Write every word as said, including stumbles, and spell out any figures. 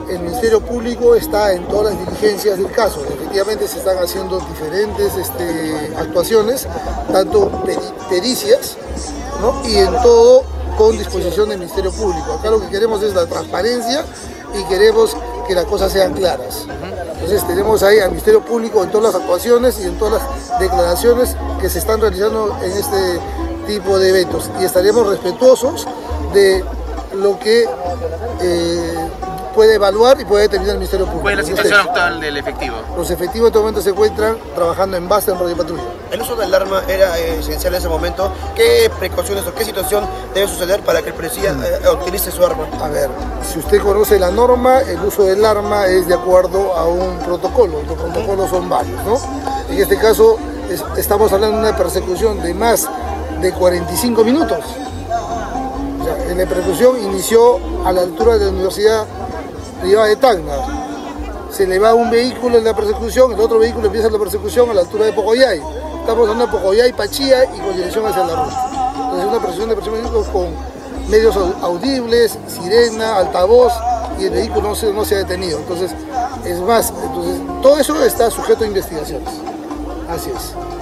el Ministerio Público está en todas las diligencias del caso. Efectivamente se están haciendo diferentes este, actuaciones, tanto pericias, ¿no? Y en todo con disposición del Ministerio Público. Acá lo que queremos es la transparencia y queremos que las cosas sean claras. Entonces tenemos ahí al Ministerio Público en todas las actuaciones y en todas las declaraciones que se están realizando en este tipo de eventos. Y estaremos respetuosos de lo que eh, puede evaluar y puede determinar el Ministerio Público. ¿Cuál es la situación actual del efectivo? Los efectivos en este momento se encuentran trabajando en base en radio patrulla. El uso del arma era eh, esencial en ese momento. ¿Qué precauciones o qué situación debe suceder para que el policía eh, utilice su arma? A ver, si usted conoce la norma, el uso del arma es de acuerdo a un protocolo. Los protocolos son varios, ¿no? En este caso es, estamos hablando de una persecución de más de cuarenta y cinco minutos. O sea, la persecución inició a la altura de la Universidad Privada de Tacna. Se le va un vehículo en la persecución, el otro vehículo empieza la persecución a la altura de Pocoyay. Estamos hablando de Pocoyay, Pachía y con dirección hacia la ruta. Entonces una persecución de persecución con medios audibles, sirena, altavoz, y el vehículo no se, no se ha detenido. Entonces, es más, entonces, todo eso está sujeto a investigaciones. Así es.